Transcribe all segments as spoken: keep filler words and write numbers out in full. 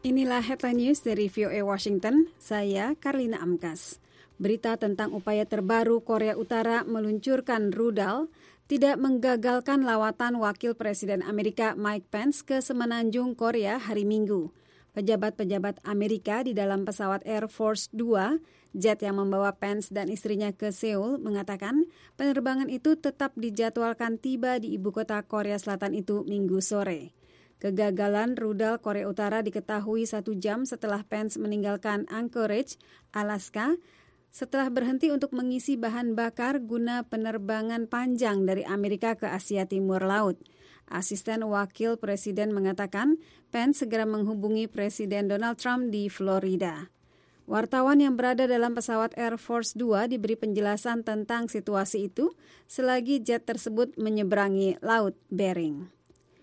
Inilah headline news dari V O A Washington, saya Karlina Amkas. Berita tentang upaya terbaru Korea Utara meluncurkan rudal tidak menggagalkan lawatan Wakil Presiden Amerika Mike Pence ke Semenanjung Korea hari Minggu. Pejabat-pejabat Amerika di dalam pesawat Air Force dua, jet yang membawa Pence dan istrinya ke Seoul, mengatakan penerbangan itu tetap dijadwalkan tiba di ibu kota Korea Selatan itu Minggu sore. Kegagalan rudal Korea Utara diketahui satu jam setelah Pence meninggalkan Anchorage, Alaska, setelah berhenti untuk mengisi bahan bakar guna penerbangan panjang dari Amerika ke Asia Timur Laut. Asisten Wakil Presiden mengatakan Pence segera menghubungi Presiden Donald Trump di Florida. Wartawan yang berada dalam pesawat Air Force dua diberi penjelasan tentang situasi itu selagi jet tersebut menyeberangi Laut Bering.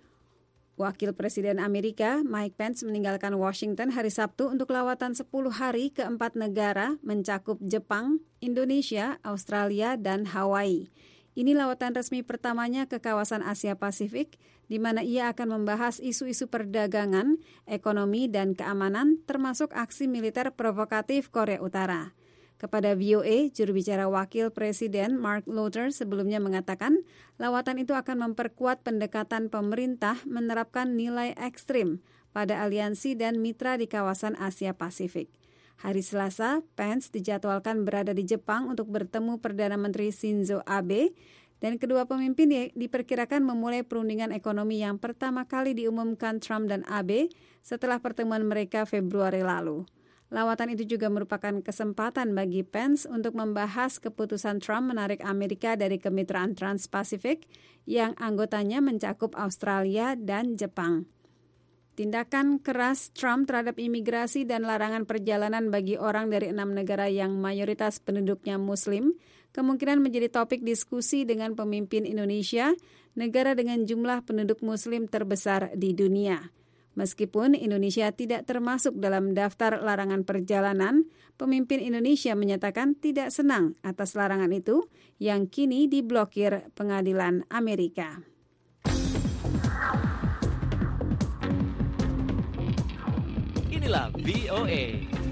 Wakil Presiden Amerika Mike Pence meninggalkan Washington hari Sabtu untuk lawatan sepuluh hari ke empat negara mencakup Jepang, Indonesia, Australia, dan Hawaii. Ini lawatan resmi pertamanya ke kawasan Asia Pasifik, di mana ia akan membahas isu-isu perdagangan, ekonomi, dan keamanan, termasuk aksi militer provokatif Korea Utara. Kepada V O A, juru bicara Wakil Presiden Mark Lotter sebelumnya mengatakan lawatan itu akan memperkuat pendekatan pemerintah menerapkan nilai ekstrim pada aliansi dan mitra di kawasan Asia Pasifik. Hari Selasa, Pence dijadwalkan berada di Jepang untuk bertemu Perdana Menteri Shinzo Abe, dan kedua pemimpin diperkirakan memulai perundingan ekonomi yang pertama kali diumumkan Trump dan Abe setelah pertemuan mereka Februari lalu. Lawatan itu juga merupakan kesempatan bagi Pence untuk membahas keputusan Trump menarik Amerika dari kemitraan Trans-Pasifik yang anggotanya mencakup Australia dan Jepang. Tindakan keras Trump terhadap imigrasi dan larangan perjalanan bagi orang dari enam negara yang mayoritas penduduknya Muslim kemungkinan menjadi topik diskusi dengan pemimpin Indonesia, negara dengan jumlah penduduk Muslim terbesar di dunia. Meskipun Indonesia tidak termasuk dalam daftar larangan perjalanan, pemimpin Indonesia menyatakan tidak senang atas larangan itu yang kini diblokir pengadilan Amerika. Inilah V O A.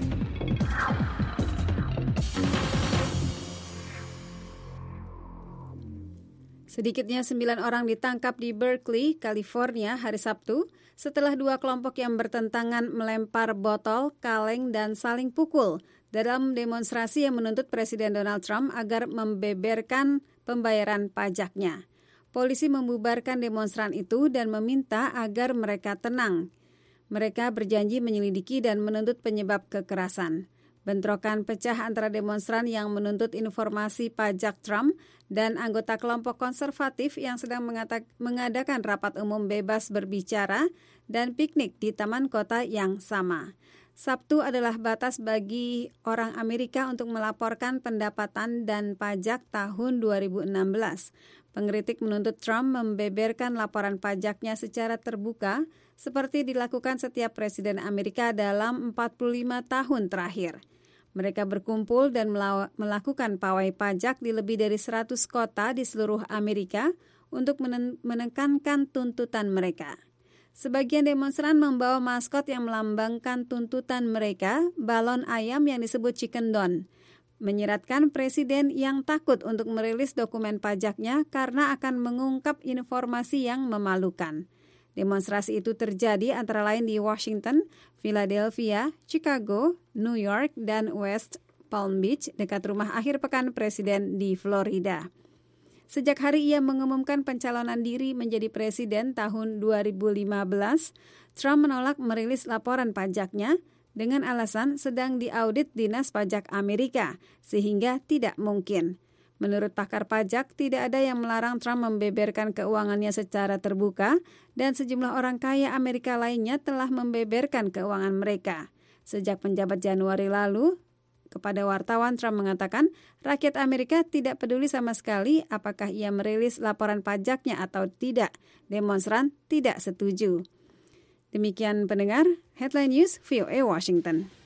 Sedikitnya sembilan orang ditangkap di Berkeley, California hari Sabtu setelah dua kelompok yang bertentangan melempar botol, kaleng, dan saling pukul dalam demonstrasi yang menuntut Presiden Donald Trump agar membeberkan pembayaran pajaknya. Polisi membubarkan demonstran itu dan meminta agar mereka tenang. Mereka berjanji menyelidiki dan menuntut penyebab kekerasan. Bentrokan pecah antara demonstran yang menuntut informasi pajak Trump dan anggota kelompok konservatif yang sedang mengata- mengadakan rapat umum bebas berbicara dan piknik di taman kota yang sama. Sabtu adalah batas bagi orang Amerika untuk melaporkan pendapatan dan pajak tahun dua ribu enam belas. Pengkritik menuntut Trump membeberkan laporan pajaknya secara terbuka seperti dilakukan setiap presiden Amerika dalam empat puluh lima tahun terakhir. Mereka berkumpul dan melakukan pawai pajak di lebih dari seratus kota di seluruh Amerika untuk menekankan tuntutan mereka. Sebagian demonstran membawa maskot yang melambangkan tuntutan mereka, balon ayam yang disebut chicken don, menyiratkan presiden yang takut untuk merilis dokumen pajaknya karena akan mengungkap informasi yang memalukan. Demonstrasi itu terjadi antara lain di Washington, Philadelphia, Chicago, New York, dan West Palm Beach dekat rumah akhir pekan presiden di Florida. Sejak hari ia mengumumkan pencalonan diri menjadi presiden tahun dua ribu lima belas, Trump menolak merilis laporan pajaknya dengan alasan sedang diaudit Dinas Pajak Amerika, sehingga tidak mungkin. Menurut pakar pajak, tidak ada yang melarang Trump membeberkan keuangannya secara terbuka dan sejumlah orang kaya Amerika lainnya telah membeberkan keuangan mereka. Sejak penjabat Januari lalu, kepada wartawan Trump mengatakan rakyat Amerika tidak peduli sama sekali apakah ia merilis laporan pajaknya atau tidak. Demonstran tidak setuju. Demikian pendengar, Headline News V O A Washington.